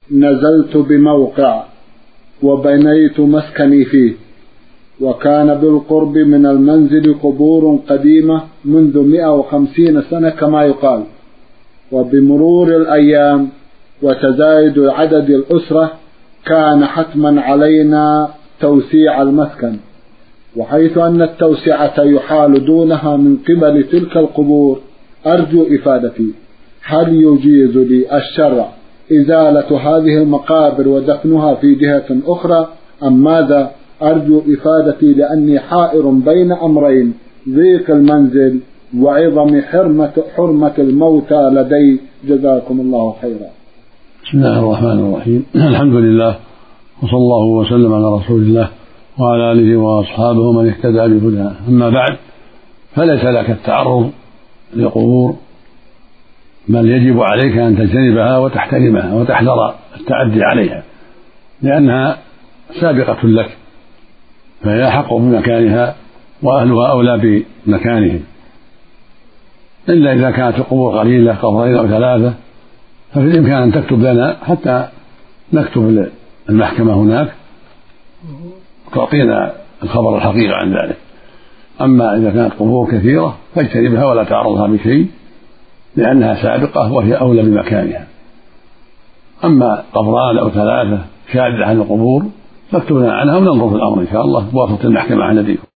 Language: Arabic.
نزلت بموقع وبنيت مسكني فيه، وكان بالقرب من المنزل قبور قديمة منذ 150 سنة كما يقال، وبمرور الأيام وتزايد عدد الأسرة كان حتما علينا توسيع المسكن، وحيث أن التوسعة يحال دونها من قبل تلك القبور، أرجو إفادتي، هل يجيز لي الشرع إزالة هذه المقابر ودفنها في جهة أخرى أم ماذا؟ أرجو إفادتي لأني حائر بين أمرين، ضيق المنزل وعظم حرمة الموتى لدي، جزاكم الله خيرا. بسم الله الرحمن الرحيم. الحمد لله وصلى الله وسلم على رسول الله وعلى آله وأصحابه ومن اهتدى بهداه، أما بعد، فليس لك التعرض لقبور، بل يجب عليك أن تجتنبها وتحترمها وتحذر التعدي عليها، لأنها سابقة لك، فهي أحق بمكانها وأهلها أولى بمكانهم، إلا إذا كانت القبور قليلة قبرين أو 3، ففي الإمكان أن تكتب لنا حتى نكتب المحكمة هناك تعطينا الخبر الحقيقي عن ذلك. أما إذا كانت قبور كثيرة فاجتنبها ولا تعرضها بشيء، لأنها سابقة وهي أولى بمكانها. أما قبران أو 3 شاذة عن القبور فاكتبنا عنها وننظر في الأمر إن شاء الله بواسطة المحكمة عن يديكم.